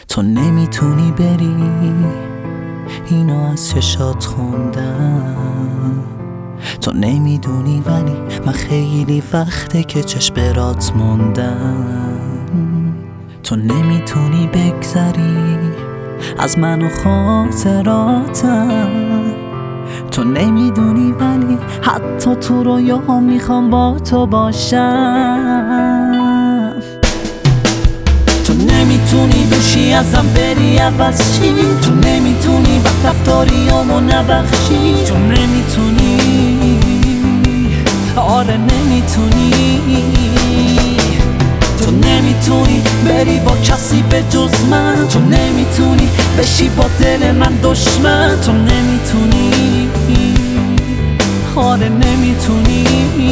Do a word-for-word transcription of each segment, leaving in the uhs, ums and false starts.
تو نمیتونی بری، اینو از چشات خوندم. تو نمیدونی ولی من خیلی وقته که چشم برات موندم. تو نمیتونی بگذری از من و خاطراتم. تو نمیدونی ولی حتی تو رویاها میخوام با تو باشم. تو نمیتونی دوشی ازم بری عوض شی، تو نمیتونی وقت رفتاریامو نبخشی. تو نمیتونی، آره نمیتونی. تو نمیتونی بری با کسی به جز من. تو نمیتونی بشی با دل من دشمن. تو نمیتونی، آره نمیتونی.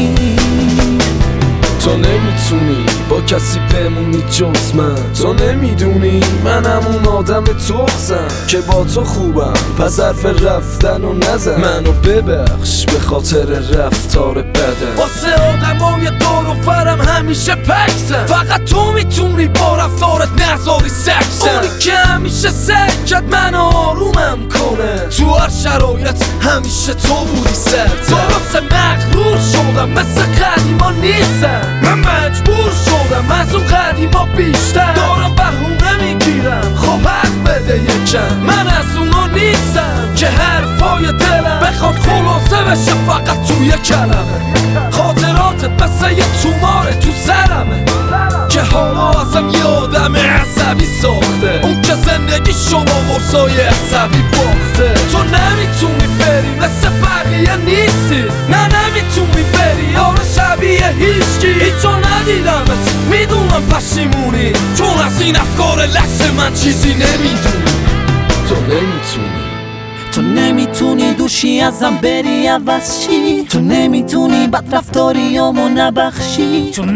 تو نمیتونی با کسی بمونی جز من. تو نمیدونی منم اون آدم تخزم که با تو خوبم، پس حرف رفتن و نزن. منو ببخش به خاطر رفتار بدن. واسه آدمای دور و برم همیشه پکسم. فقط تو میتونی با رفتارت نذاری سکسم. اونی که همیشه سعی کرد منو آرومم کنه، تو هر شرایط همیشه تو بودی سرد. درسته مغرور شدم مثل قدیما نیستم. من مجبور شدم از اون قدیما بیشتر. دارم بهونه میگیرم خب حق بده یکم. من از اونا نیستم که حرفای دلم بخواد خلاصه بشه فقط توی کلمه. خاطراتت مثل یه توماره تو سرمه که حالا ازم یه آدم عصبی ساخته. اون که زندگی شما قرصای عصبی باخته. تو نمیتونی بری مثل بقیه نیستی. نه نمیتونی بری آره شبیه هیچکی. هیچو ندیدمت میدونم پشیمونی، چون از این افکار لحظه من چیزی نمیدونی. تو نمیتونی، تو نمیتونی دوشی ازم بری عوض شی. تو نمیتونی بد رفتاریامو نبخشی. تو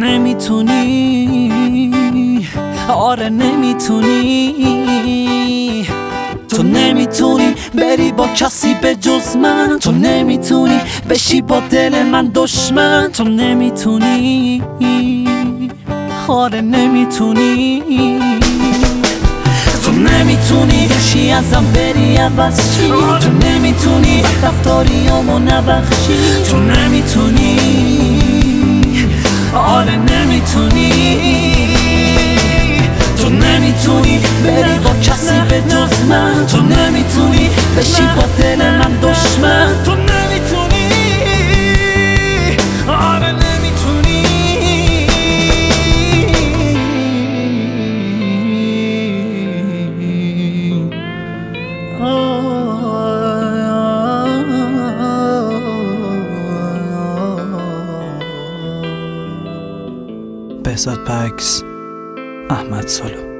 نمیتونی، آره نمیتونی. تو نمیتونی بری با کسی به جز من. تو نمیتونی بشی با دل من دشمن. تو نمیتونی، آره نمیتونی. تو نمیتونی دوشی ازم بری عوض شی. تو نمیتونی رفتاریامو نبخشی. تو نمیتونی، آره نمیتونی. تو نمیتونی بری با کسی به جز من. تو نمیتونی بشی با دل من دشمن. تو نمیتونی، آره نمیتونی. بهزاد پکس، احمد سالو.